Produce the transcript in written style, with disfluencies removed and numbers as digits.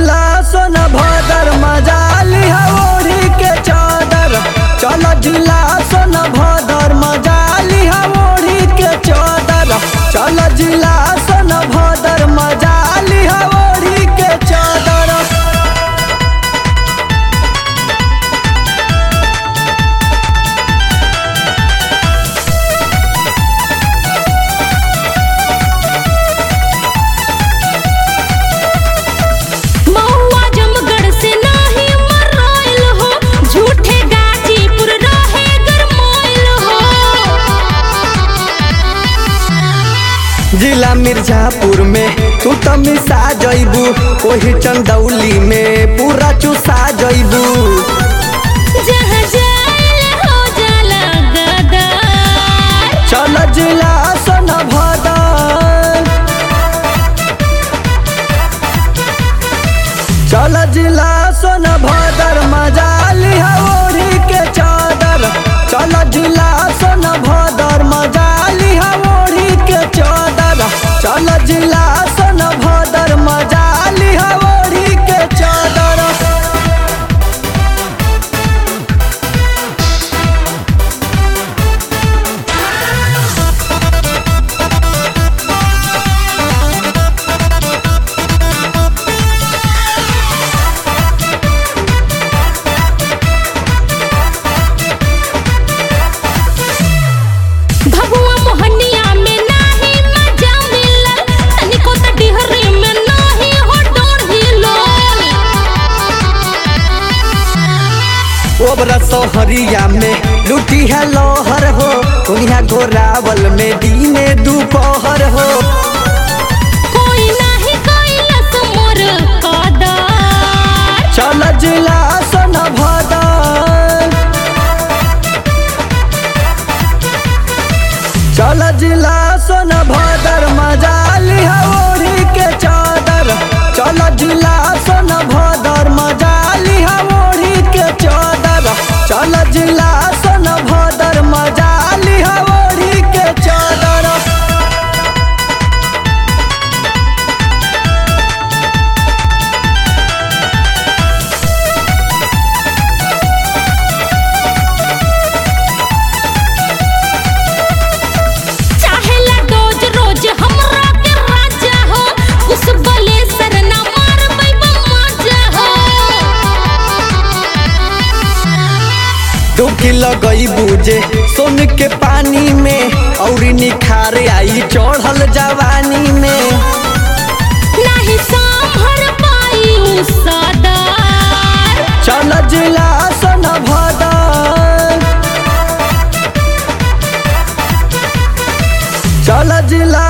जिला सोनभद्र मजा लिहा ओढ़ी के चादर। चल जिला सोनभद्र मजा लिहा ओढ़ी के चादर। चल जिला सोनभद्र मजा लिहा ओढ़ी के चादर। जिला मिर्जापुर में तू तो मिसा जइबू, ओही चंदौली में पूरा चुसा जइबू। चल जिला सोनभद्र। चल जिला सोनभद्र मजा लिहा ओढ़ी के चादर। चल जिला सोनभद्र मजा लिहा ओढ़ी के चादर। चल जिला सोनभद्र मजा लिहा ओढ़ी के चादर। ओबरा सोहरिया में लुटी है लोहर हो, दुनिया घोरावल में दीने दोपहर हो। कोई नहीं कैलस मोर कदर। चल जिला सोनभद्र। चल जिला सोनभद्र मजा लिहा ओढ़ी के चादर। चल जिला सोनभद्र मजा लिहा ओढ़ी के चादर। चल जिला सोनभद्र मजा लिहा ओढ़ी के चादर। चाहेला रोज रोज हमरा के राजा हो, उस बले सर ना मार बैबा मजा हो। डुबकी लगई बूझे सोन के पानी में, और निखार आई चढ़ल जवानी में। नहीं संभर पाई सदर। चल जिला सोनभद्र। चल जिला